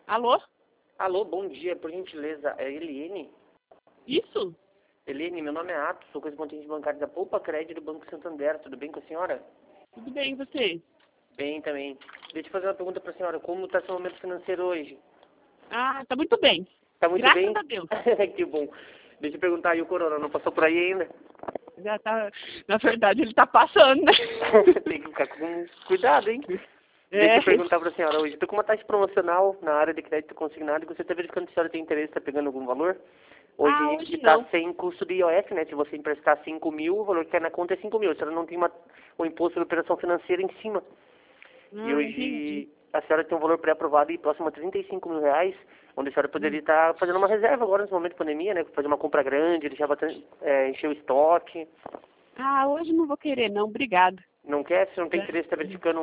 Alô? Alô, bom dia, por gentileza, é Eliene? Isso? Eliene, meu nome é Atos, sou correspondente bancário da Poupa Crédito do Banco Santander, tudo bem com a senhora? Tudo bem, e você? Bem também. Deixa eu fazer uma pergunta para a senhora, como está seu momento financeiro hoje? Ah, tá muito bem. Tá muito Graças bem? a Deus. Que bom. Deixa eu perguntar aí, o corona não passou por aí ainda? Já tá, na verdade, ele tá passando, né? Tem que ficar com cuidado, hein? É. Deixa eu perguntar para a senhora hoje, estou com uma taxa promocional na área de crédito consignado e você está verificando se a senhora tem interesse, está pegando algum valor? Hoje está Não. sem custo de IOF, né? Se você emprestar 5 mil, o valor que cai na conta é 5 mil. A senhora não tem o imposto de operação financeira em cima. E Entendi. hoje a senhora tem um valor pré-aprovado e próximo a 35 mil reais, onde a senhora poderia estar fazendo uma reserva agora nesse momento de pandemia, né? Fazer uma compra grande, deixar bastante, encher o estoque. Ah, hoje não vou querer, não. Obrigada. Não quer? Se não tem interesse, está verificando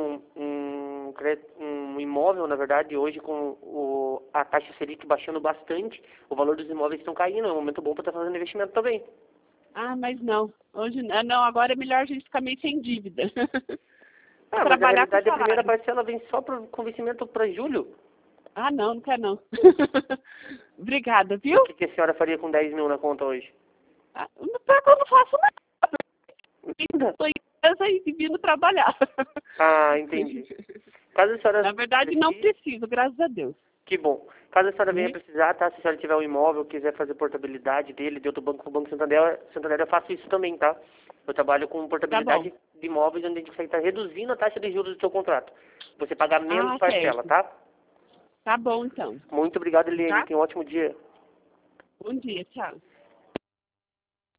um imóvel, na verdade, hoje com a taxa Selic baixando bastante, o valor dos imóveis estão caindo, é um momento bom para estar fazendo investimento também. Ah, mas não. Hoje não. Agora é melhor a gente ficar meio sem dívida. Ah, mas na Trabalhar com realidade a primeira salário. parcela vem só com vencimento para julho. Ah, não quero não. Obrigada, E viu? o que a senhora faria com 10 mil na conta hoje? Ah, pior que eu não faço nada. Nada. Estou em casa e vindo trabalhar. Ah, entendi. Caso a senhora Na verdade, não precise, preciso, graças a Deus. que bom. Caso a senhora venha Hum? precisar, tá? Se a senhora tiver um imóvel, quiser fazer portabilidade dele, de outro banco pro Banco Santander, eu faço isso também, tá? Eu trabalho com Tá bom. portabilidade de imóveis, onde a gente consegue estar reduzindo a taxa de juros do seu contrato. Você pagar menos Ah, parcela, certo. tá? Tá bom, então. Muito obrigado, Eliane. Tá? Tenha um ótimo dia. Bom dia, tchau.